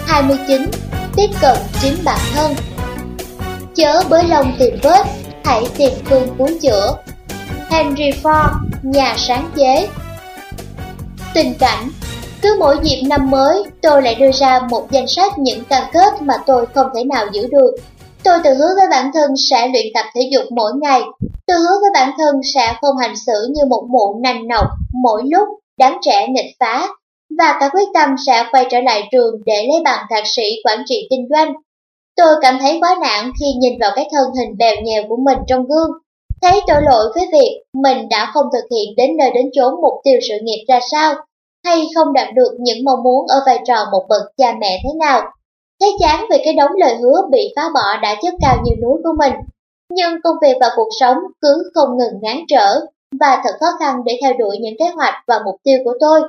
29. Tiếp cận chính bản thân. Chớ bới lông tìm vết, hãy tìm phương cứu chữa. Henry Ford, nhà sáng chế. Tình cảnh. Cứ mỗi dịp năm mới, tôi lại đưa ra một danh sách những cam kết mà tôi không thể nào giữ được. Tôi tự hứa với bản thân sẽ luyện tập thể dục mỗi ngày. Tôi hứa với bản thân sẽ không hành xử như một mụ nành nọc mỗi lúc đám trẻ nghịch phá. Và cả quyết tâm sẽ quay trở lại trường để lấy bằng thạc sĩ quản trị kinh doanh. Tôi cảm thấy quá nản khi nhìn vào cái thân hình bèo nhèo của mình trong gương. Thấy tội lỗi với việc mình đã không thực hiện đến nơi đến chốn mục tiêu sự nghiệp ra sao, hay không đạt được những mong muốn ở vai trò một bậc cha mẹ thế nào. Thấy chán về cái đống lời hứa bị phá bỏ đã chất cao như núi của mình. Nhưng công việc và cuộc sống cứ không ngừng ngáng trở, và thật khó khăn để theo đuổi những kế hoạch và mục tiêu của tôi.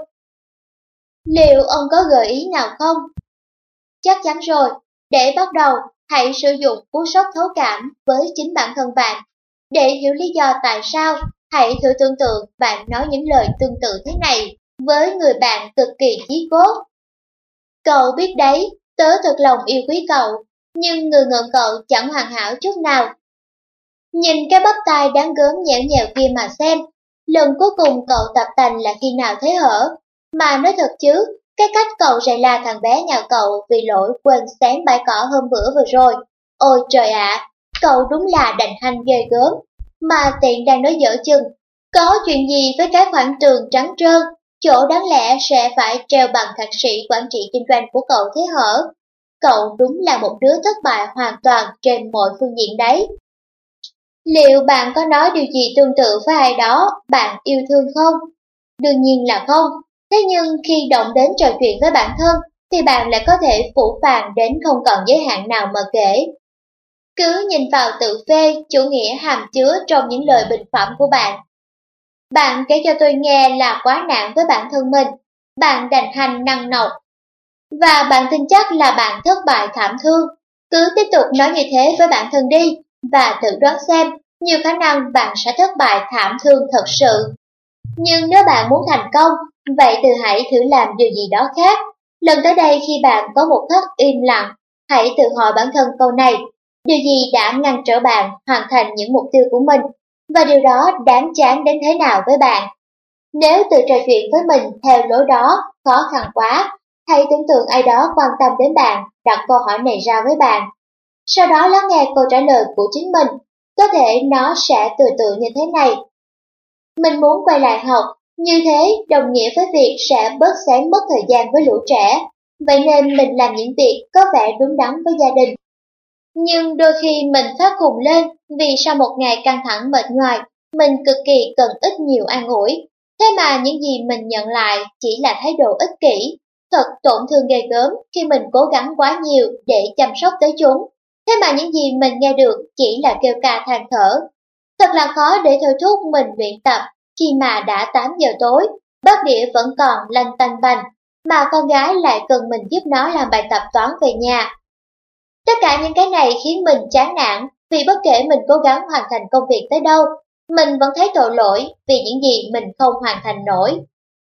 Liệu ông có gợi ý nào không? Chắc chắn rồi. Để bắt đầu, hãy sử dụng cú sốc thấu cảm với chính bản thân bạn. Để hiểu lý do tại sao, hãy thử tưởng tượng bạn nói những lời tương tự thế này với người bạn cực kỳ chí cốt. Cậu biết đấy, tớ thật lòng yêu quý cậu, nhưng người ngợm cậu chẳng hoàn hảo chút nào. Nhìn cái bắp tay đáng gớm nhẽo nhẽo kia mà xem, lần cuối cùng cậu tập tành là khi nào thế hở? Mà nói thật chứ, cái cách cậu rầy la thằng bé nhà cậu vì lỗi quên xén bãi cỏ hôm bữa vừa rồi. Ôi trời ạ, cậu đúng là đành hanh ghê gớm. Mà tiện đang nói dở chừng, có chuyện gì với cái khoảng tường trắng trơn, chỗ đáng lẽ sẽ phải treo bằng thạc sĩ quản trị kinh doanh của cậu thế hở? Cậu đúng là một đứa thất bại hoàn toàn trên mọi phương diện đấy. Liệu bạn có nói điều gì tương tự với ai đó bạn yêu thương không? Đương nhiên là không. Thế nhưng khi động đến trò chuyện với bản thân, thì bạn lại có thể phũ phàng đến không còn giới hạn nào mà kể. Cứ nhìn vào tự phê, chủ nghĩa hàm chứa trong những lời bình phẩm của bạn. Bạn kể cho tôi nghe là quá nạn với bản thân mình, bạn đành hành năng nọc. Và bạn tin chắc là bạn thất bại thảm thương. Cứ tiếp tục nói như thế với bản thân đi, và tự đoán xem, nhiều khả năng bạn sẽ thất bại thảm thương thật sự. Nhưng nếu bạn muốn thành công, vậy thì hãy thử làm điều gì đó khác. Lần tới đây khi bạn có một khắc im lặng, hãy tự hỏi bản thân câu này. Điều gì đã ngăn trở bạn hoàn thành những mục tiêu của mình? Và điều đó đáng chán đến thế nào với bạn? Nếu tự trò chuyện với mình theo lối đó khó khăn quá, hãy tưởng tượng ai đó quan tâm đến bạn, đặt câu hỏi này ra với bạn. Sau đó lắng nghe câu trả lời của chính mình. Có thể nó sẽ từ từ như thế này. Mình muốn quay lại học, như thế đồng nghĩa với việc sẽ bớt xén mất thời gian với lũ trẻ. Vậy nên mình làm những việc có vẻ đúng đắn với gia đình. Nhưng đôi khi mình phát khùng lên vì sau một ngày căng thẳng mệt nhoài, mình cực kỳ cần ít nhiều an ủi. Thế mà những gì mình nhận lại chỉ là thái độ ích kỷ, thật tổn thương ghê gớm khi mình cố gắng quá nhiều để chăm sóc tới chúng. Thế mà những gì mình nghe được chỉ là kêu ca than thở. Thật là khó để thôi thúc mình luyện tập khi mà đã 8 giờ tối, bát đĩa vẫn còn lanh tanh bành, mà con gái lại cần mình giúp nó làm bài tập toán về nhà. Tất cả những cái này khiến mình chán nản vì bất kể mình cố gắng hoàn thành công việc tới đâu, mình vẫn thấy tội lỗi vì những gì mình không hoàn thành nổi.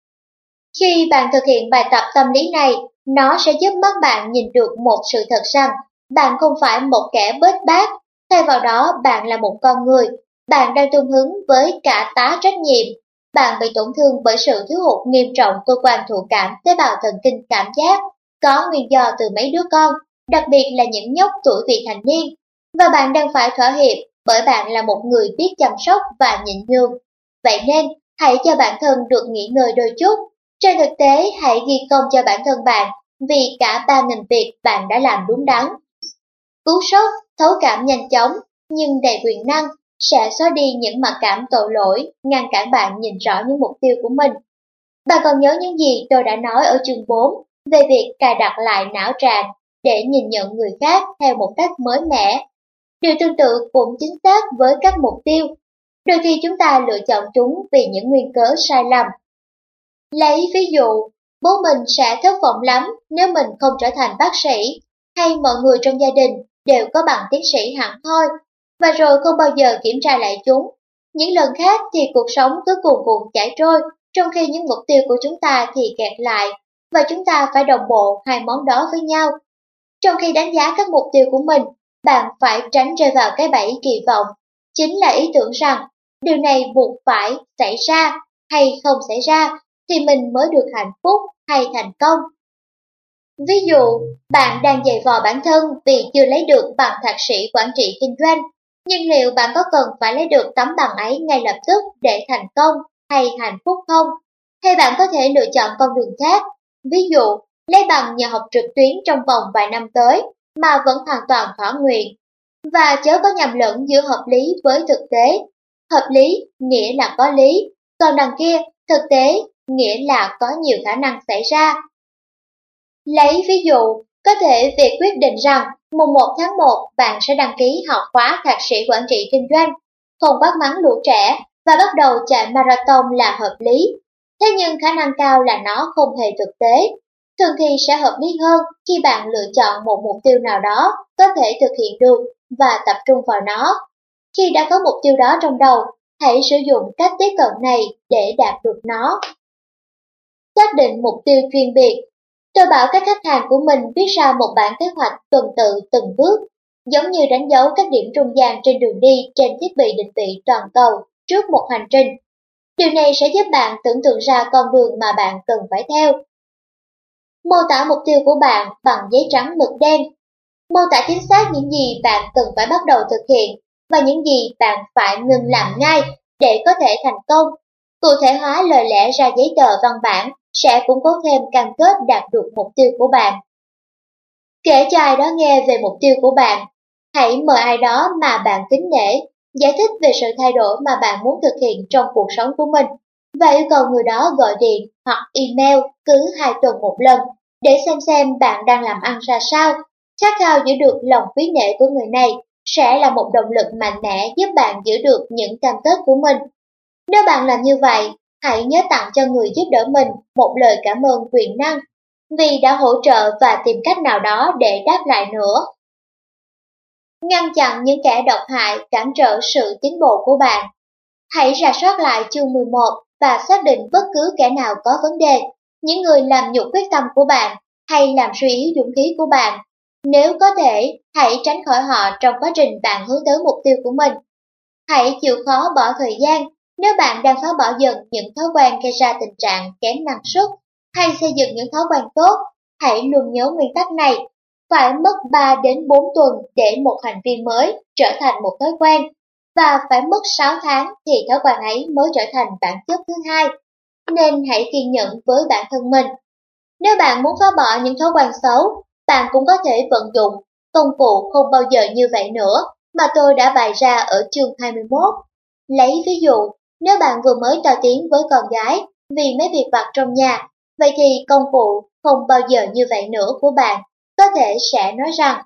Khi bạn thực hiện bài tập tâm lý này, nó sẽ giúp mắt bạn nhìn được một sự thật rằng bạn không phải một kẻ bết bát, thay vào đó bạn là một con người. Bạn đang tương hứng với cả tá trách nhiệm. Bạn bị tổn thương bởi sự thiếu hụt nghiêm trọng cơ quan thụ cảm tế bào thần kinh cảm giác, có nguyên do từ mấy đứa con, đặc biệt là những nhóc tuổi vị thành niên. Và bạn đang phải thỏa hiệp bởi bạn là một người biết chăm sóc và nhịn nhường. Vậy nên, hãy cho bản thân được nghỉ ngơi đôi chút. Trên thực tế, hãy ghi công cho bản thân bạn vì cả 3.000 việc bạn đã làm đúng đắn. Cú sốc, thấu cảm nhanh chóng, nhưng đầy quyền năng, sẽ xóa đi những mặc cảm tội lỗi, ngăn cản bạn nhìn rõ những mục tiêu của mình. Bạn còn nhớ những gì tôi đã nói ở chương 4 về việc cài đặt lại não tràng để nhìn nhận người khác theo một cách mới mẻ. Điều tương tự cũng chính xác với các mục tiêu. Đôi khi chúng ta lựa chọn chúng vì những nguyên cớ sai lầm. Lấy ví dụ, bố mình sẽ thất vọng lắm nếu mình không trở thành bác sĩ, hay mọi người trong gia đình đều có bằng tiến sĩ hẳn hoi, và rồi không bao giờ kiểm tra lại chúng. Những lần khác thì cuộc sống cứ cuồn cuộn chảy trôi, trong khi những mục tiêu của chúng ta thì kẹt lại, và chúng ta phải đồng bộ hai món đó với nhau Trong khi đánh giá các mục tiêu của mình, bạn phải tránh rơi vào cái bẫy kỳ vọng, chính là ý tưởng rằng điều này buộc phải xảy ra hay không xảy ra thì mình mới được hạnh phúc hay thành công. Ví dụ, bạn đang giày vò bản thân vì chưa lấy được bằng thạc sĩ quản trị kinh doanh, nhưng liệu bạn có cần phải lấy được tấm bằng ấy ngay lập tức để thành công hay hạnh phúc không? Hay bạn có thể lựa chọn con đường khác, ví dụ, lấy bằng nhờ học trực tuyến trong vòng vài năm tới mà vẫn hoàn toàn thỏa nguyện. Và chớ có nhầm lẫn giữa hợp lý với thực tế. Hợp lý nghĩa là có lý, còn đằng kia, thực tế nghĩa là có nhiều khả năng xảy ra. Lấy ví dụ, có thể việc quyết định rằng mùng 1 tháng 1 bạn sẽ đăng ký học khóa thạc sĩ quản trị kinh doanh, không quát mắng lũ trẻ và bắt đầu chạy marathon là hợp lý. Thế nhưng khả năng cao là nó không hề thực tế. Thường thì sẽ hợp lý hơn khi bạn lựa chọn một mục tiêu nào đó có thể thực hiện được và tập trung vào nó. Khi đã có mục tiêu đó trong đầu, hãy sử dụng cách tiếp cận này để đạt được nó. Xác định mục tiêu chuyên biệt. Tôi bảo các khách hàng của mình viết ra một bản kế hoạch tuần tự từng bước, giống như đánh dấu các điểm trung gian trên đường đi trên thiết bị định vị toàn cầu trước một hành trình. Điều này sẽ giúp bạn tưởng tượng ra con đường mà bạn cần phải theo. Mô tả mục tiêu của bạn bằng giấy trắng mực đen. Mô tả chính xác những gì bạn cần phải bắt đầu thực hiện và những gì bạn phải ngừng làm ngay để có thể thành công. Cụ thể hóa lời lẽ ra giấy tờ văn bản sẽ củng cố thêm cam kết đạt được mục tiêu của bạn. Kể cho ai đó nghe về mục tiêu của bạn. Hãy mời ai đó mà bạn kính nể, giải thích về sự thay đổi mà bạn muốn thực hiện trong cuộc sống của mình và yêu cầu người đó gọi điện hoặc email cứ 2 tuần một lần để xem bạn đang làm ăn ra sao. Khát khao giữ được lòng quý nể của người này sẽ là một động lực mạnh mẽ giúp bạn giữ được những cam kết của mình. Nếu bạn làm như vậy, hãy nhớ tặng cho người giúp đỡ mình một lời cảm ơn quyền năng vì đã hỗ trợ và tìm cách nào đó để đáp lại nữa. Ngăn chặn những kẻ độc hại cản trở sự tiến bộ của bạn. Hãy rà soát lại chương 11 và xác định bất cứ kẻ nào có vấn đề, những người làm nhục quyết tâm của bạn hay làm suy yếu dũng khí của bạn. Nếu có thể, hãy tránh khỏi họ trong quá trình bạn hướng tới mục tiêu của mình. Hãy chịu khó bỏ thời gian nếu bạn đang phá bỏ dần những thói quen gây ra tình trạng kém năng suất hay xây dựng những thói quen tốt. Hãy luôn nhớ nguyên tắc này. Phải mất 3 đến 4 tuần để một hành vi mới trở thành một thói quen, và phải mất 6 tháng thì thói quen ấy mới trở thành bản chất thứ hai. Nên hãy kiên nhẫn với bản thân mình. Nếu bạn muốn phá bỏ những thói quen xấu, bạn cũng có thể vận dụng công cụ không bao giờ như vậy nữa mà tôi đã bày ra ở chương 21. Lấy ví dụ, nếu bạn vừa mới to tiếng với con gái vì mấy việc vặt trong nhà, vậy thì công cụ không bao giờ như vậy nữa của bạn có thể sẽ nói rằng: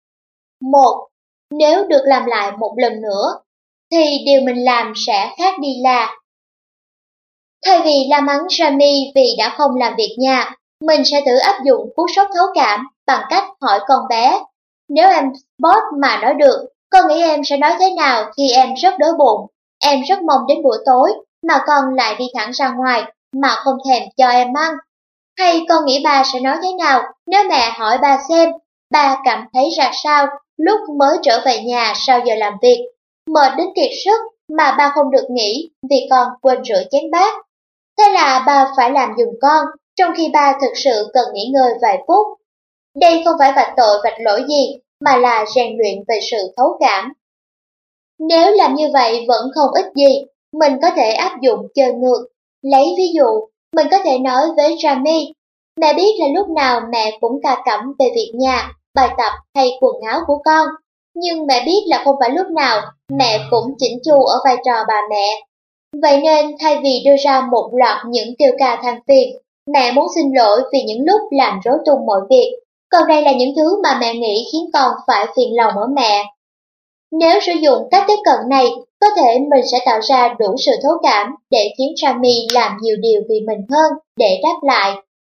1. Nếu được làm lại một lần nữa, thì điều mình làm sẽ khác đi là: thay vì la mắng Jamie vì đã không làm việc nhà, mình sẽ thử áp dụng cú sốc thấu cảm bằng cách hỏi con bé: nếu em boss mà nói được, con nghĩ em sẽ nói thế nào khi em rất đói bụng, em rất mong đến buổi tối, mà con lại đi thẳng ra ngoài mà không thèm cho em ăn? Hay con nghĩ ba sẽ nói thế nào nếu mẹ hỏi ba xem ba cảm thấy ra sao lúc mới trở về nhà sau giờ làm việc, mệt đến kiệt sức mà ba không được nghỉ vì con quên rửa chén bát? Thế là ba phải làm giùm con, trong khi ba thực sự cần nghỉ ngơi vài phút. Đây không phải vạch tội vạch lỗi gì, mà là rèn luyện về sự thấu cảm. Nếu làm như vậy vẫn không ích gì, mình có thể áp dụng chơi ngược. Lấy ví dụ, mình có thể nói với Jamie: mẹ biết là lúc nào mẹ cũng cà cẩm về việc nhà, bài tập hay quần áo của con, nhưng mẹ biết là không phải lúc nào mẹ cũng chỉnh chu ở vai trò bà mẹ. Vậy nên thay vì đưa ra một loạt những kêu ca than phiền, mẹ muốn xin lỗi vì những lúc làm rối tung mọi việc, còn đây là những thứ mà mẹ nghĩ khiến con phải phiền lòng ở mẹ. Nếu sử dụng cách tiếp cận này, có thể mình sẽ tạo ra đủ sự thấu cảm để khiến Jamie làm nhiều điều vì mình hơn để đáp lại.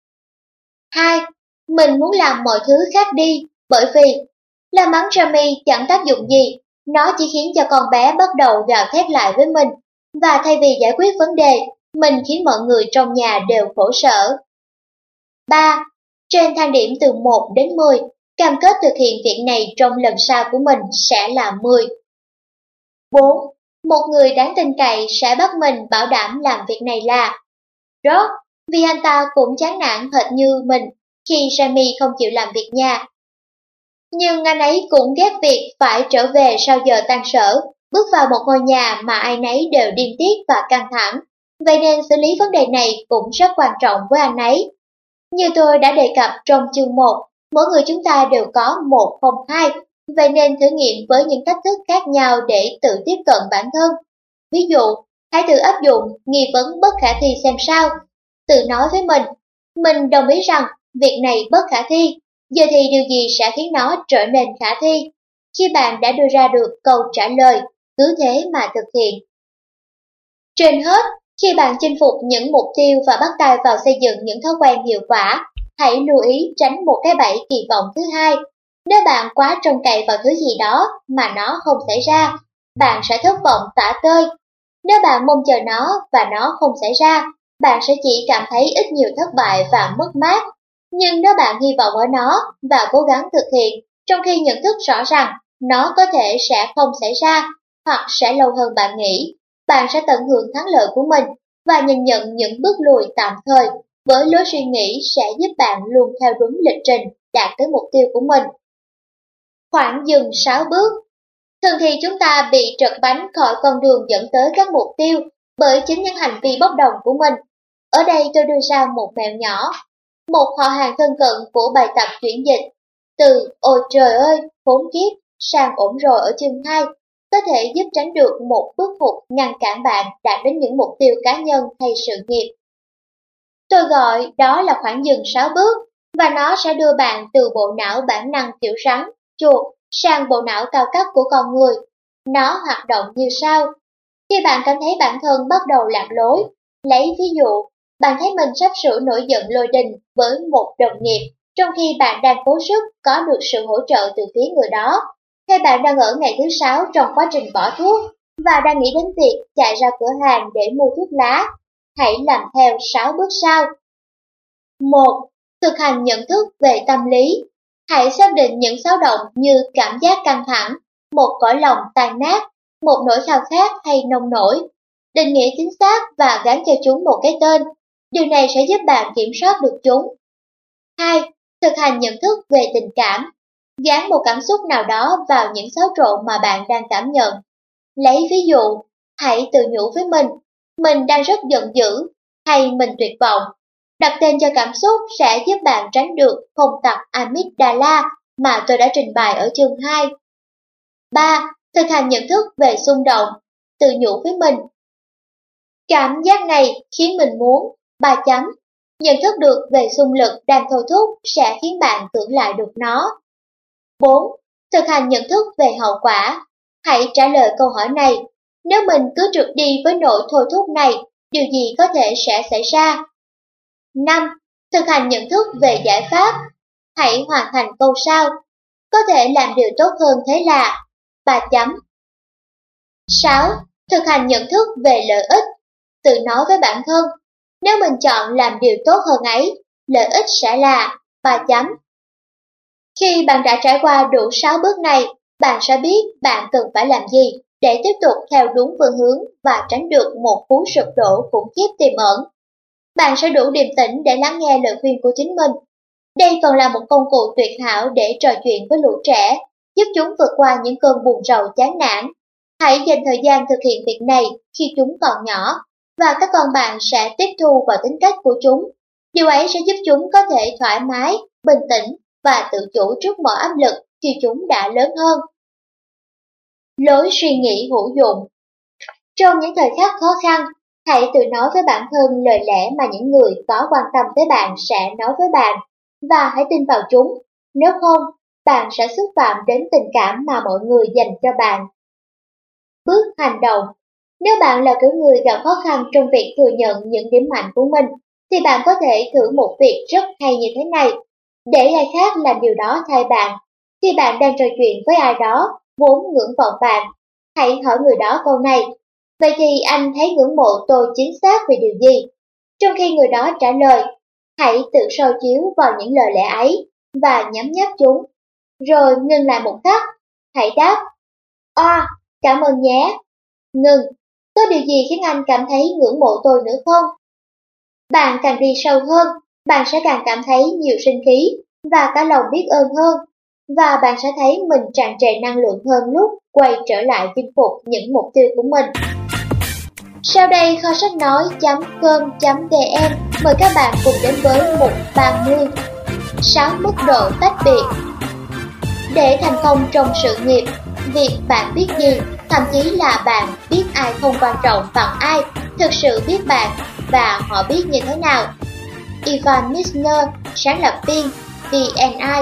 2. Mình muốn làm mọi thứ khác đi, bởi vì la mắng Jamie chẳng tác dụng gì, nó chỉ khiến cho con bé bắt đầu gào thét lại với mình, và thay vì giải quyết vấn đề, mình khiến mọi người trong nhà đều khổ sở. 3. Trên thang điểm từ 1 đến 10, Cam kết thực hiện việc này trong lần sau của mình sẽ là 10. 4. Một người đáng tin cậy sẽ bắt mình bảo đảm làm việc này là Rốt, vì anh ta cũng chán nản hệt như mình khi Sammy không chịu làm việc nhà. Nhưng anh ấy cũng ghét việc phải trở về sau giờ tan sở, bước vào một ngôi nhà mà ai nấy đều điên tiết và căng thẳng. Vậy nên xử lý vấn đề này cũng rất quan trọng với anh ấy. Như tôi đã đề cập trong chương 1, mỗi người chúng ta đều có 102, vậy nên thử nghiệm với những cách thức khác nhau để tự tiếp cận bản thân. Ví dụ, hãy tự áp dụng nghi vấn bất khả thi xem sao. Tự nói với mình đồng ý rằng việc này bất khả thi, giờ thì điều gì sẽ khiến nó trở nên khả thi? Khi bạn đã đưa ra được câu trả lời, cứ thế mà thực hiện. Trên hết, khi bạn chinh phục những mục tiêu và bắt tay vào xây dựng những thói quen hiệu quả, hãy lưu ý tránh một cái bẫy kỳ vọng thứ hai. Nếu bạn quá trông cậy vào thứ gì đó mà nó không xảy ra, bạn sẽ thất vọng tả tơi. Nếu bạn mong chờ nó và nó không xảy ra, bạn sẽ chỉ cảm thấy ít nhiều thất bại và mất mát. Nhưng nếu bạn hy vọng ở nó và cố gắng thực hiện, trong khi nhận thức rõ rằng nó có thể sẽ không xảy ra hoặc sẽ lâu hơn bạn nghĩ, bạn sẽ tận hưởng thắng lợi của mình và nhìn nhận những bước lùi tạm thời với lối suy nghĩ sẽ giúp bạn luôn theo đúng lịch trình đạt tới mục tiêu của mình. Khoảng dừng 6 bước. Thường thì chúng ta bị trật bánh khỏi con đường dẫn tới các mục tiêu bởi chính những hành vi bốc đồng của mình. Ở đây tôi đưa ra một mẹo nhỏ, một họ hàng thân cận của bài tập chuyển dịch từ ôi trời ơi, khốn kiếp sang ổn rồi ở chương 2 có thể giúp tránh được một bước hụt ngăn cản bạn đạt đến những mục tiêu cá nhân hay sự nghiệp. Tôi gọi đó là khoảng dừng 6 bước và nó sẽ đưa bạn từ bộ não bản năng kiểu rắn, chuột sang bộ não cao cấp của con người. Nó hoạt động như sau. Khi bạn cảm thấy bản thân bắt đầu lạc lối, lấy ví dụ, bạn thấy mình sắp sửa nổi giận lôi đình với một đồng nghiệp trong khi bạn đang cố sức có được sự hỗ trợ từ phía người đó. Hay bạn đang ở ngày thứ 6 trong quá trình bỏ thuốc và đang nghĩ đến việc chạy ra cửa hàng để mua thuốc lá. Hãy làm theo 6 bước sau. 1. Thực hành nhận thức về tâm lý. Hãy xác định những xáo động như cảm giác căng thẳng, một cõi lòng tan nát, một nỗi khao khát hay nông nổi. Định nghĩa chính xác và gắn cho chúng một cái tên. Điều này sẽ giúp bạn kiểm soát được chúng. 2. Thực hành nhận thức về tình cảm. Gắn một cảm xúc nào đó vào những xáo trộn mà bạn đang cảm nhận. Lấy ví dụ, hãy tự nhủ với mình đang rất giận dữ, hay mình tuyệt vọng. Đặt tên cho cảm xúc sẽ giúp bạn tránh được phong tặc amygdala mà tôi đã trình bày ở chương 2. 3. Thực hành nhận thức về xung động. Tự nhủ với cảm giác này khiến mình muốn, 3 chấm. Nhận thức được về xung lực đang thôi thúc sẽ khiến bạn tưởng lại được nó. 4. Thực hành nhận thức về hậu quả. Hãy trả lời câu hỏi này. Nếu mình cứ trượt đi với nỗi thôi thúc này, điều gì có thể sẽ xảy ra? 5. Thực hành nhận thức về giải pháp. Hãy hoàn thành câu sau. Có thể làm điều tốt hơn thế là 3 chấm. 6. Thực hành nhận thức về lợi ích. Tự nói với bản thân, nếu mình chọn làm điều tốt hơn ấy, lợi ích sẽ là 3 chấm. Khi bạn đã trải qua đủ 6 bước này, bạn sẽ biết bạn cần phải làm gì để tiếp tục theo đúng phương hướng và tránh được một cú sụp đổ khủng khiếp tiềm ẩn. Bạn sẽ đủ điềm tĩnh để lắng nghe lời khuyên của chính mình. Đây còn là một công cụ tuyệt hảo để trò chuyện với lũ trẻ, giúp chúng vượt qua những cơn buồn rầu chán nản. Hãy dành thời gian thực hiện việc này khi chúng còn nhỏ, và các con bạn sẽ tiếp thu vào tính cách của chúng. Điều ấy sẽ giúp chúng có thể thoải mái, bình tĩnh và tự chủ trước mọi áp lực khi chúng đã lớn hơn. Lối suy nghĩ hữu dụng. Trong những thời khắc khó khăn, hãy tự nói với bản thân lời lẽ mà những người có quan tâm tới bạn sẽ nói với bạn, và hãy tin vào chúng. Nếu không, bạn sẽ xúc phạm đến tình cảm mà mọi người dành cho bạn. Bước hành động. Nếu bạn là kiểu người gặp khó khăn trong việc thừa nhận những điểm mạnh của mình, thì bạn có thể thử một việc rất hay như thế này. Để ai khác làm điều đó thay bạn. Khi bạn đang trò chuyện với ai đó vốn ngưỡng vọng bạn, hãy hỏi người đó câu này. Vậy thì anh thấy ngưỡng mộ tôi chính xác về điều gì? Trong khi người đó trả lời, hãy tự soi chiếu vào những lời lẽ ấy và nhấm nháp chúng. rồi ngừng lại một khắc. Hãy đáp, cảm ơn nhé. Ngừng, có điều gì khiến anh cảm thấy ngưỡng mộ tôi nữa không? Bạn càng đi sâu hơn, bạn sẽ càng cảm thấy nhiều sinh khí và cả lòng biết ơn hơn. Và bạn sẽ thấy mình tràn trề năng lượng hơn lúc quay trở lại chinh phục những mục tiêu của mình. Sau đây kho sách nói.com.vn mời các bạn cùng đến với mục 30. 6 mức độ tách biệt. Để thành công trong sự nghiệp, việc bạn biết gì, thậm chí là bạn biết ai không quan trọng bằng ai thực sự biết bạn và họ biết như thế nào. Ivan Misner, sáng lập viên VNI.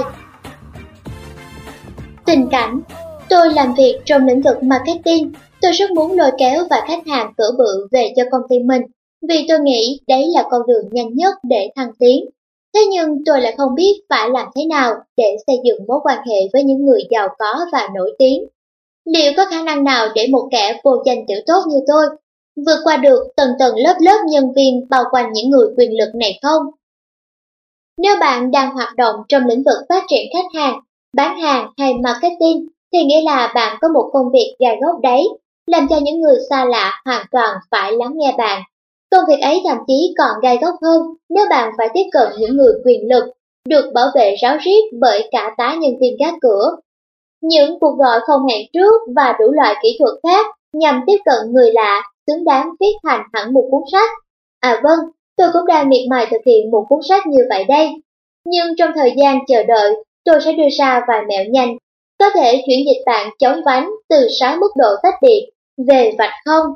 Tình cảnh. Tôi làm việc trong lĩnh vực marketing. Tôi rất muốn lôi kéo vài khách hàng cỡ bự về cho công ty mình, vì tôi nghĩ đấy là con đường nhanh nhất để thăng tiến. Thế nhưng tôi lại không biết phải làm thế nào để xây dựng mối quan hệ với những người giàu có và nổi tiếng. Liệu có khả năng nào để một kẻ vô danh tiểu tốt như tôi vượt qua được tầng tầng lớp lớp nhân viên bao quanh những người quyền lực này không? Nếu bạn đang hoạt động trong lĩnh vực phát triển khách hàng, bán hàng hay marketing, thì nghĩa là bạn có một công việc gai góc đấy, làm cho những người xa lạ hoàn toàn phải lắng nghe bạn. Công việc ấy thậm chí còn gai góc hơn nếu bạn phải tiếp cận những người quyền lực, được bảo vệ ráo riết bởi cả tá nhân viên gác cửa. Những cuộc gọi không hẹn trước và đủ loại kỹ thuật khác nhằm tiếp cận người lạ xứng đáng viết thành hẳn một cuốn sách. À vâng, tôi cũng đang miệt mài thực hiện một cuốn sách như vậy đây. Nhưng trong thời gian chờ đợi, tôi sẽ đưa ra vài mẹo nhanh, có thể chuyển dịch bạn chóng vánh từ 6 mức độ tách biệt về vạch không.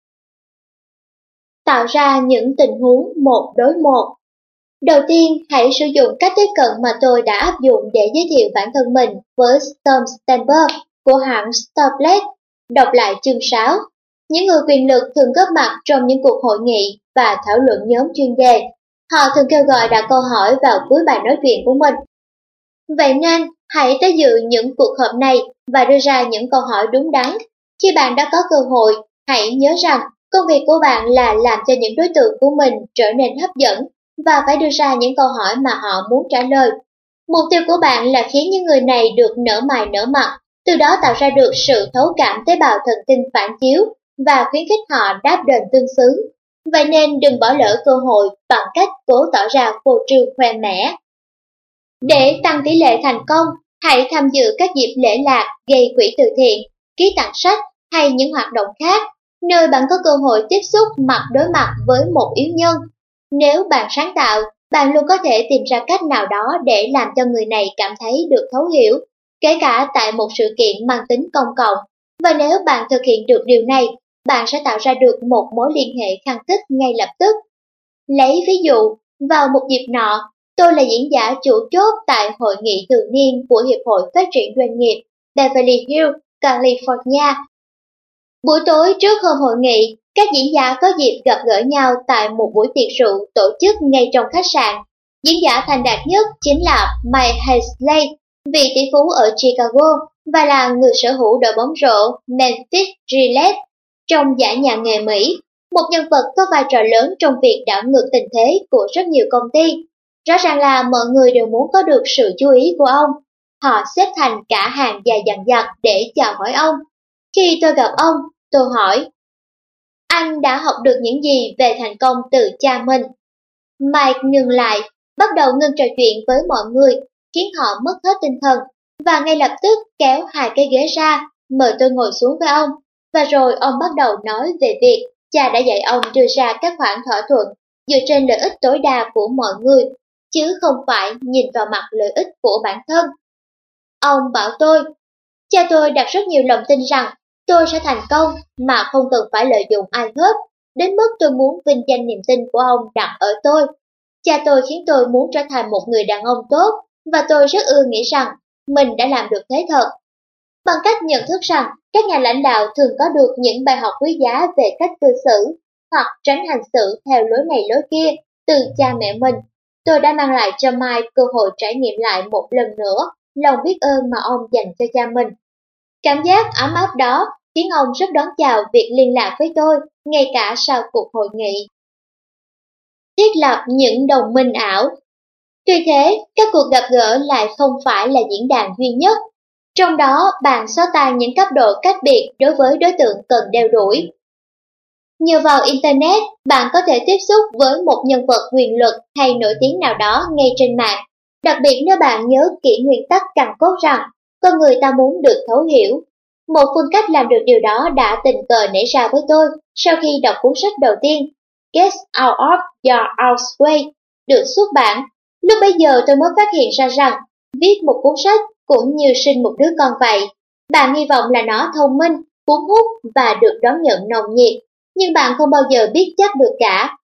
Tạo ra những tình huống 1 đối 1. Đầu tiên, hãy sử dụng cách tiếp cận mà tôi đã áp dụng để giới thiệu bản thân mình với Tom Stenberg của hãng Stoplight. Đọc lại chương 6. Những người quyền lực thường góp mặt trong những cuộc hội nghị và thảo luận nhóm chuyên đề. Họ thường kêu gọi đặt câu hỏi vào cuối bài nói chuyện của mình. Vậy nên, hãy tới dự những cuộc họp này và đưa ra những câu hỏi đúng đắn. Khi bạn đã có cơ hội, hãy nhớ rằng công việc của bạn là làm cho những đối tượng của mình trở nên hấp dẫn và phải đưa ra những câu hỏi mà họ muốn trả lời. Mục tiêu của bạn là khiến những người này được nở mày nở mặt, từ đó tạo ra được sự thấu cảm tế bào thần kinh phản chiếu và khuyến khích họ đáp đền tương xứng. Vậy nên đừng bỏ lỡ cơ hội bằng cách cố tỏ ra phô trương khoe mẽ. Để tăng tỷ lệ thành công, hãy tham dự các dịp lễ lạc, gây quỹ từ thiện, ký tặng sách hay những hoạt động khác, nơi bạn có cơ hội tiếp xúc mặt đối mặt với một yếu nhân. Nếu bạn sáng tạo, bạn luôn có thể tìm ra cách nào đó để làm cho người này cảm thấy được thấu hiểu, kể cả tại một sự kiện mang tính công cộng. Và nếu bạn thực hiện được điều này, bạn sẽ tạo ra được một mối liên hệ khăng khít ngay lập tức. Lấy ví dụ, vào một dịp nọ, tôi là diễn giả chủ chốt tại hội nghị thường niên của Hiệp hội Phát triển Doanh nghiệp Beverly Hills, California. Buổi tối trước hôm hội nghị, các diễn giả có dịp gặp gỡ nhau tại một buổi tiệc rượu tổ chức ngay trong khách sạn. Diễn giả thành đạt nhất chính là Mike Heisley, vị tỷ phú ở Chicago và là người sở hữu đội bóng rổ Memphis Gillette trong giải nhà nghề Mỹ, một nhân vật có vai trò lớn trong việc đảo ngược tình thế của rất nhiều công ty. Rõ ràng là mọi người đều muốn có được sự chú ý của ông. Họ xếp thành cả hàng dài dằng dặc để chào hỏi ông. Khi tôi gặp ông, tôi hỏi, anh đã học được những gì về thành công từ cha mình? Mike ngừng lại, bắt đầu ngưng trò chuyện với mọi người, khiến họ mất hết tinh thần, và ngay lập tức kéo 2 cái ghế ra, mời tôi ngồi xuống với ông. Và rồi ông bắt đầu nói về việc cha đã dạy ông đưa ra các khoản thỏa thuận dựa trên lợi ích tối đa của mọi người, chứ không phải nhìn vào mặt lợi ích của bản thân. Ông bảo tôi, cha tôi đặt rất nhiều lòng tin rằng tôi sẽ thành công mà không cần phải lợi dụng ai hết, đến mức tôi muốn vinh danh niềm tin của ông đặt ở tôi. Cha tôi khiến tôi muốn trở thành một người đàn ông tốt, và tôi rất ưa nghĩ rằng mình đã làm được thế thật. Bằng cách nhận thức rằng các nhà lãnh đạo thường có được những bài học quý giá về cách cư xử hoặc tránh hành xử theo lối này lối kia từ cha mẹ mình, tôi đã mang lại cho Mike cơ hội trải nghiệm lại một lần nữa lòng biết ơn mà ông dành cho cha mình. Cảm giác ấm áp đó khiến ông rất đón chào việc liên lạc với tôi, ngay cả sau cuộc hội nghị. Thiết lập những đồng minh ảo. Tuy thế, các cuộc gặp gỡ lại không phải là diễn đàn duy nhất. Trong đó, bạn xóa tan những cấp độ cách biệt đối với đối tượng cần đeo đuổi. Nhờ vào Internet, bạn có thể tiếp xúc với một nhân vật quyền lực hay nổi tiếng nào đó ngay trên mạng, đặc biệt nếu bạn nhớ kỹ nguyên tắc căn cốt rằng con người ta muốn được thấu hiểu. Một phương cách làm được điều đó đã tình cờ nảy ra với tôi sau khi đọc cuốn sách đầu tiên, Get Out of Your Own Way, được xuất bản. Lúc bấy giờ tôi mới phát hiện ra rằng viết một cuốn sách cũng như sinh một đứa con vậy. Bạn hy vọng là nó thông minh, cuốn hút và được đón nhận nồng nhiệt, nhưng bạn không bao giờ biết chắc được cả.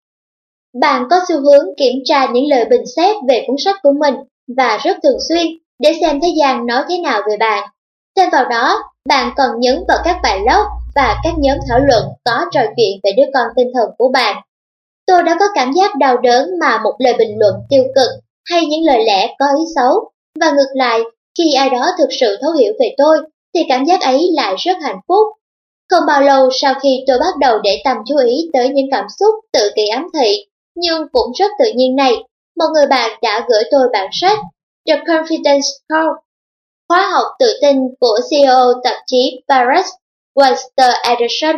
Bạn có xu hướng kiểm tra những lời bình xét về cuốn sách của mình và rất thường xuyên để xem thế gian nói thế nào về bạn. Thêm vào đó, bạn còn nhấn vào các bài blog và các nhóm thảo luận có trò chuyện về đứa con tinh thần của bạn. Tôi đã có cảm giác đau đớn mà một lời bình luận tiêu cực hay những lời lẽ có ý xấu, và ngược lại, khi ai đó thực sự thấu hiểu về tôi, thì cảm giác ấy lại rất hạnh phúc. Không bao lâu sau khi tôi bắt đầu để tâm chú ý tới những cảm xúc tự kỷ ám thị, nhưng cũng rất tự nhiên này, một người bạn đã gửi tôi bản sách The Confidence Code, khóa học tự tin của CEO tạp chí Paris, Walter Anderson.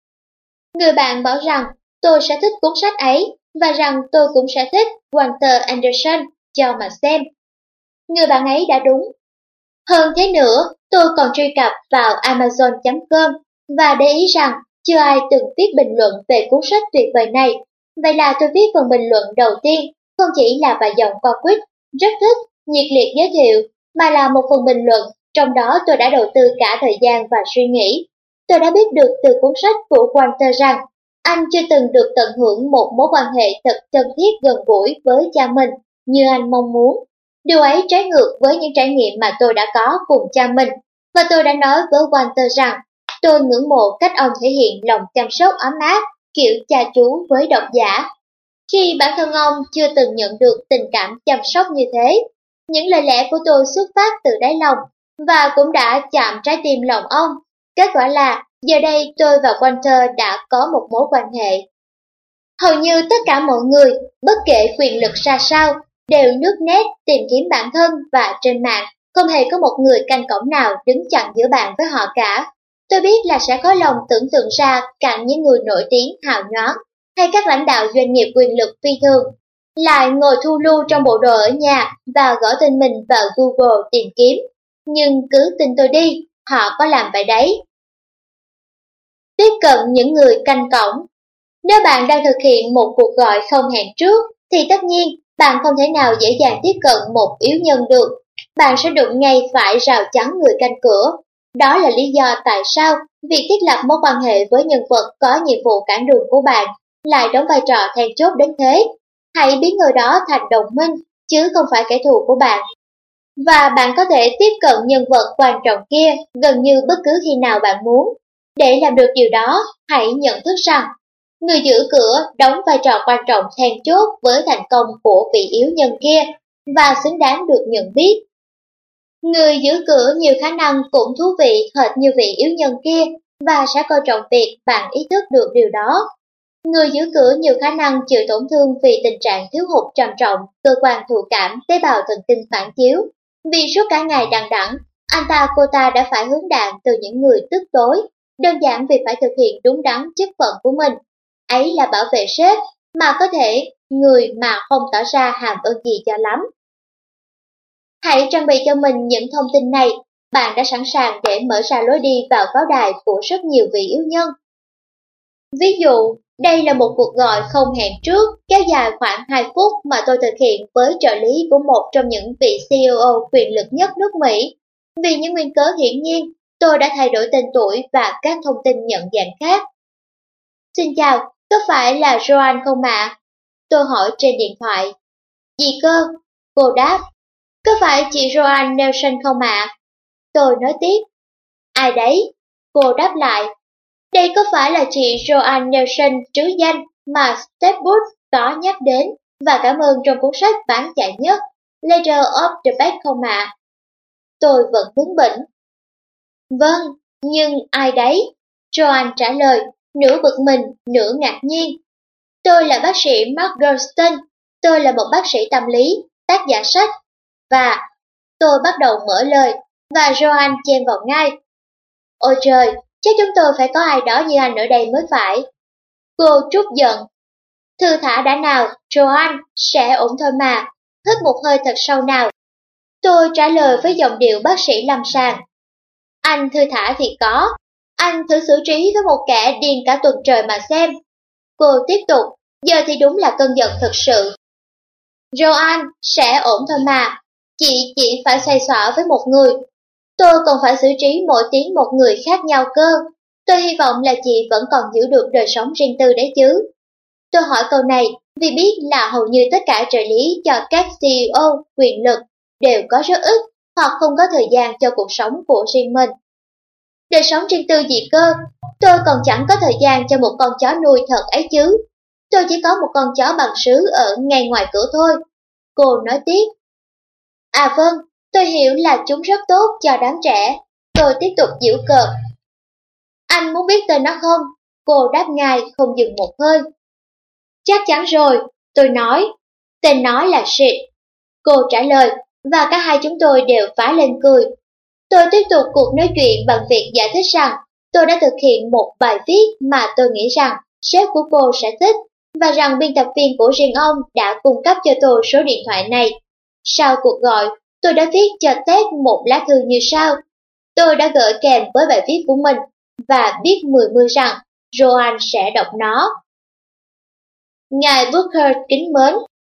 Người bạn bảo rằng tôi sẽ thích cuốn sách ấy, và rằng tôi cũng sẽ thích Walter Anderson, cho mà xem. Người bạn ấy đã đúng. Hơn thế nữa, tôi còn truy cập vào Amazon.com và để ý rằng chưa ai từng viết bình luận về cuốn sách tuyệt vời này. Vậy là tôi viết phần bình luận đầu tiên, không chỉ là vài dòng qua quýt, rất thích, nhiệt liệt giới thiệu, mà là một phần bình luận, trong đó tôi đã đầu tư cả thời gian và suy nghĩ. Tôi đã biết được từ cuốn sách của Walter rằng anh chưa từng được tận hưởng một mối quan hệ thật thân thiết gần gũi với cha mình như anh mong muốn. Điều ấy trái ngược với những trải nghiệm mà tôi đã có cùng cha mình, và tôi đã nói với Walter rằng tôi ngưỡng mộ cách ông thể hiện lòng chăm sóc ấm áp, kiểu cha chú với độc giả. Khi bản thân ông chưa từng nhận được tình cảm chăm sóc như thế, những lời lẽ của tôi xuất phát từ đáy lòng, và cũng đã chạm trái tim lòng ông. Kết quả là, giờ đây tôi và Walter đã có một mối quan hệ. Hầu như tất cả mọi người, bất kể quyền lực ra sao, đều nước nét tìm kiếm bản thân, và trên mạng không hề có một người canh cổng nào đứng chặn giữa bạn với họ cả. Tôi biết là sẽ khó lòng tưởng tượng ra cạnh những người nổi tiếng hào nhoáng hay các lãnh đạo doanh nghiệp quyền lực phi thường lại ngồi thu lưu trong bộ đồ ở nhà và gõ tên mình vào Google tìm kiếm. Nhưng cứ tin tôi đi, họ có làm vậy đấy. Tiếp cận những người canh cổng. Nếu bạn đang thực hiện một cuộc gọi không hẹn trước, thì tất nhiên bạn không thể nào dễ dàng tiếp cận một yếu nhân được. Bạn sẽ đụng ngay phải rào chắn người canh cửa. Đó là lý do tại sao việc thiết lập mối quan hệ với nhân vật có nhiệm vụ cản đường của bạn lại đóng vai trò then chốt đến thế. Hãy biến người đó thành đồng minh, chứ không phải kẻ thù của bạn. Và bạn có thể tiếp cận nhân vật quan trọng kia gần như bất cứ khi nào bạn muốn. Để làm được điều đó, hãy nhận thức rằng người giữ cửa đóng vai trò quan trọng then chốt với thành công của vị yếu nhân kia, và xứng đáng được nhận biết. Người giữ cửa nhiều khả năng cũng thú vị hệt như vị yếu nhân kia, và sẽ coi trọng việc bạn ý thức được điều đó. Người giữ cửa nhiều khả năng chịu tổn thương vì tình trạng thiếu hụt trầm trọng cơ quan thụ cảm tế bào thần kinh phản chiếu. Vì suốt cả ngày đằng đẵng, cô ta đã phải hướng đạn từ những người tức tối, đơn giản vì phải thực hiện đúng đắn chức phận của mình. Ấy là bảo vệ sếp, mà có thể người mà không tỏ ra hàm ơn gì cho lắm. Hãy trang bị cho mình những thông tin này, bạn đã sẵn sàng để mở ra lối đi vào pháo đài của rất nhiều vị yếu nhân. Ví dụ, đây là một cuộc gọi không hẹn trước, kéo dài khoảng 2 phút mà tôi thực hiện với trợ lý của một trong những vị CEO quyền lực nhất nước Mỹ. Vì những nguyên cớ hiển nhiên, tôi đã thay đổi tên tuổi và các thông tin nhận dạng khác. Xin chào, có phải là Joanne không ạ? Tôi hỏi trên điện thoại. Gì cơ? Cô đáp. Có phải chị Joanne Nelson không ạ? Tôi nói tiếp. Ai đấy? Cô đáp lại. Đây có phải là chị Joanne Nelson trứ danh mà Steve Wood có nhắc đến và cảm ơn trong cuốn sách bán chạy nhất Leader of the Pack không ạ? Tôi vẫn bướng bỉnh. Vâng, nhưng ai đấy? Joanne trả lời, nửa bực mình, nửa ngạc nhiên. Tôi là bác sĩ Mark Goldstein, tôi là một bác sĩ tâm lý, tác giả sách. Và tôi bắt đầu mở lời, và Joanne chen vào ngay. Ôi trời, chắc chúng tôi phải có ai đó như anh ở đây mới phải. Cô trút giận. Thư thả đã nào, Joanne, sẽ ổn thôi mà. Hít một hơi thật sâu nào. Tôi trả lời với giọng điệu bác sĩ lâm sàng. Anh thư thả thì có. Anh thử xử trí với một kẻ điên cả tuần trời mà xem. Cô tiếp tục, giờ thì đúng là cơn giận thực sự. Joanne, sẽ ổn thôi mà. Chị chỉ phải xoay xỏa với một người. Tôi còn phải xử trí mỗi tiếng một người khác nhau cơ. Tôi hy vọng là chị vẫn còn giữ được đời sống riêng tư đấy chứ. Tôi hỏi câu này vì biết là hầu như tất cả trợ lý cho các CEO quyền lực đều có rất ít hoặc không có thời gian cho cuộc sống của riêng mình. Đời sống riêng tư gì cơ, tôi còn chẳng có thời gian cho một con chó nuôi thật ấy chứ. Tôi chỉ có một con chó bằng sứ ở ngay ngoài cửa thôi. Cô nói tiếp. À vâng, tôi hiểu là chúng rất tốt cho đám trẻ. Tôi tiếp tục giễu cợt. Anh muốn biết tên nó không? Cô đáp ngay không dừng một hơi. Chắc chắn rồi, tôi nói. Tên nó là Sid. Cô trả lời, và cả hai chúng tôi đều phá lên cười. Tôi tiếp tục cuộc nói chuyện bằng việc giải thích rằng tôi đã thực hiện một bài viết mà tôi nghĩ rằng sếp của cô sẽ thích, và rằng biên tập viên của riêng ông đã cung cấp cho tôi số điện thoại này. Sau cuộc gọi, tôi đã viết cho Ted một lá thư như sau. Tôi đã gửi kèm với bài viết của mình, và biết 10 rằng Joanne sẽ đọc nó. Ngài Booker kính mến,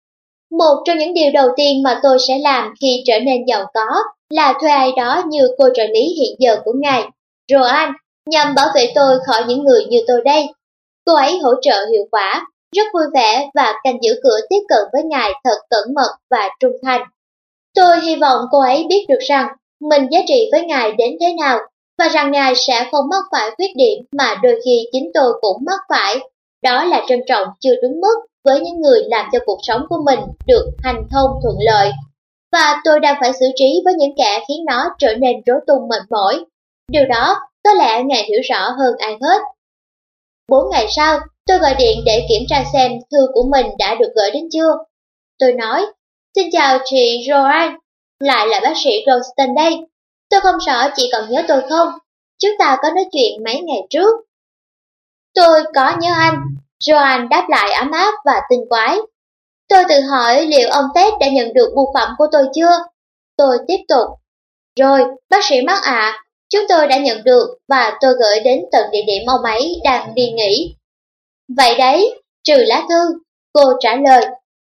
một trong những điều đầu tiên mà tôi sẽ làm khi trở nên giàu có là thuê ai đó như cô trợ lý hiện giờ của ngài, Joanne, nhằm bảo vệ tôi khỏi những người như tôi đây. Cô ấy hỗ trợ hiệu quả, rất vui vẻ và canh giữ cửa tiếp cận với ngài thật cẩn mật và trung thành. Tôi hy vọng cô ấy biết được rằng mình giá trị với ngài đến thế nào, và rằng ngài sẽ không mắc phải khuyết điểm mà đôi khi chính tôi cũng mắc phải. Đó là trân trọng chưa đúng mức với những người làm cho cuộc sống của mình được hành thông thuận lợi. Và tôi đang phải xử trí với những kẻ khiến nó trở nên rối tung mệt mỏi. Điều đó có lẽ ngài hiểu rõ hơn ai hết. 4 ngày sau, tôi gọi điện để kiểm tra xem thư của mình đã được gửi đến chưa. Tôi nói, xin chào chị Joanne, lại là bác sĩ Ralston đây. Tôi không rõ chị còn nhớ tôi không? Chúng ta có nói chuyện mấy ngày trước. Tôi có nhớ anh, Joanne đáp lại ấm áp và tinh quái. Tôi tự hỏi liệu ông Ted đã nhận được bưu phẩm của tôi chưa? Tôi tiếp tục. Rồi, bác sĩ Mark ạ, chúng tôi đã nhận được và tôi gửi đến tận địa điểm ông ấy đang đi nghỉ. Vậy đấy, trừ lá thư, cô trả lời.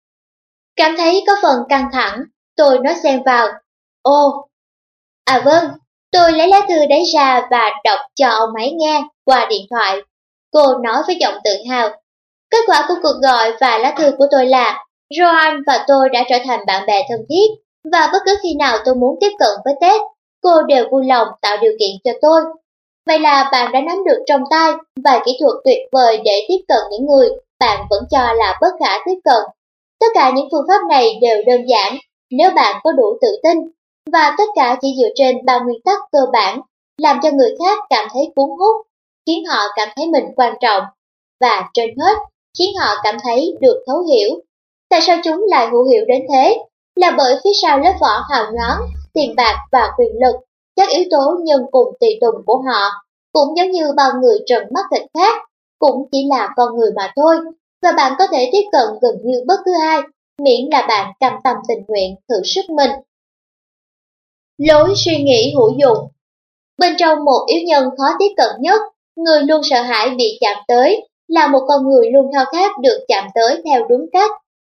Cảm thấy có phần căng thẳng, tôi nói xen vào. Ồ, à vâng, tôi lấy lá thư đấy ra và đọc cho ông ấy nghe qua điện thoại. Cô nói với giọng tự hào. Kết quả của cuộc gọi và lá thư của tôi là Joanne và tôi đã trở thành bạn bè thân thiết, và bất cứ khi nào tôi muốn tiếp cận với Ted, cô đều vui lòng tạo điều kiện cho tôi. Vậy là bạn đã nắm được trong tay vài kỹ thuật tuyệt vời để tiếp cận những người bạn vẫn cho là bất khả tiếp cận. Tất cả những phương pháp này đều đơn giản nếu bạn có đủ tự tin, và tất cả chỉ dựa trên 3 nguyên tắc cơ bản, làm cho người khác cảm thấy cuốn hút, khiến họ cảm thấy mình quan trọng, và trên hết, khiến họ cảm thấy được thấu hiểu. Tại sao chúng lại hữu hiệu đến thế? Là bởi phía sau lớp vỏ hào nhoáng, tiền bạc và quyền lực, các yếu tố nhân cùng tùy tùng của họ, cũng giống như bao người trần mắt thịt khác, cũng chỉ là con người mà thôi, và bạn có thể tiếp cận gần như bất cứ ai, miễn là bạn cam tâm tình nguyện thử sức mình. Lối suy nghĩ hữu dụng. Bên trong một yếu nhân khó tiếp cận nhất, người luôn sợ hãi bị chạm tới, là một con người luôn khao khát được chạm tới theo đúng cách.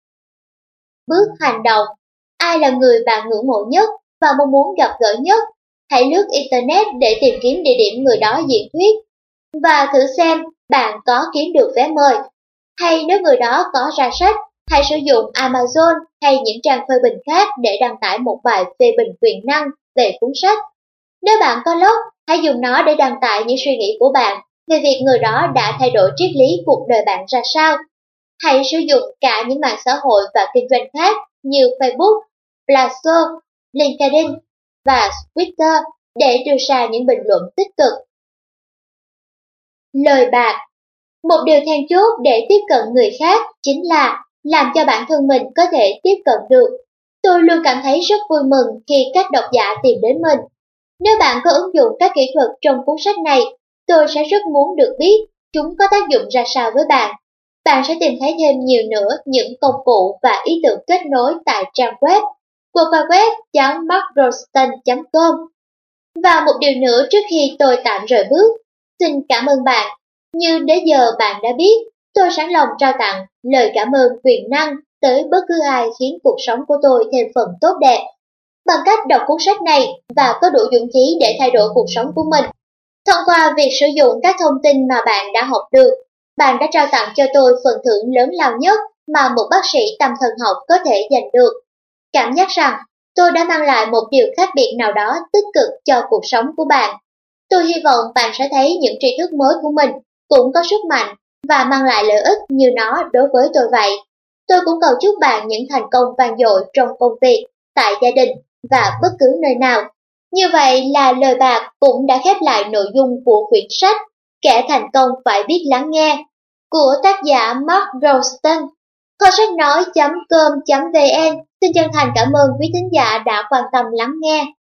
Bước hành động. Ai là người bạn ngưỡng mộ nhất và mong muốn gặp gỡ nhất? Hãy lướt Internet để tìm kiếm địa điểm người đó diễn thuyết, và thử xem bạn có kiếm được vé mời. Hay nếu người đó có ra sách, hãy sử dụng Amazon hay những trang phê bình khác để đăng tải một bài phê bình quyền năng về cuốn sách. Nếu bạn có blog, hãy dùng nó để đăng tải những suy nghĩ của bạn về việc người đó đã thay đổi triết lý cuộc đời bạn ra sao. Hãy sử dụng cả những mạng xã hội và kinh doanh khác như Facebook, Blogger, LinkedIn và Twitter để đưa ra những bình luận tích cực. Lời bạc. Một điều then chốt để tiếp cận người khác chính là làm cho bản thân mình có thể tiếp cận được. Tôi luôn cảm thấy rất vui mừng khi các độc giả tìm đến mình. Nếu bạn có ứng dụng các kỹ thuật trong cuốn sách này, tôi sẽ rất muốn được biết chúng có tác dụng ra sao với bạn. Bạn sẽ tìm thấy thêm nhiều nữa những công cụ và ý tưởng kết nối tại trang web www.markroston.com. Và một điều nữa trước khi tôi tạm rời bước, xin cảm ơn bạn. Như đến giờ bạn đã biết, tôi sẵn lòng trao tặng lời cảm ơn quyền năng tới bất cứ ai khiến cuộc sống của tôi thêm phần tốt đẹp. Bằng cách đọc cuốn sách này và có đủ dũng khí để thay đổi cuộc sống của mình. Thông qua việc sử dụng các thông tin mà bạn đã học được, bạn đã trao tặng cho tôi phần thưởng lớn lao nhất mà một bác sĩ tâm thần học có thể giành được. Cảm giác rằng tôi đã mang lại một điều khác biệt nào đó tích cực cho cuộc sống của bạn. Tôi hy vọng bạn sẽ thấy những tri thức mới của mình cũng có sức mạnh và mang lại lợi ích như nó đối với tôi vậy. Tôi cũng cầu chúc bạn những thành công vang dội trong công việc, tại gia đình và bất cứ nơi nào. Như vậy là lời bạc cũng đã khép lại nội dung của quyển sách Kẻ thành công phải biết lắng nghe của tác giả Mark Ralston. Kho sách nói.com.vn xin chân thành cảm ơn quý thính giả đã quan tâm lắng nghe.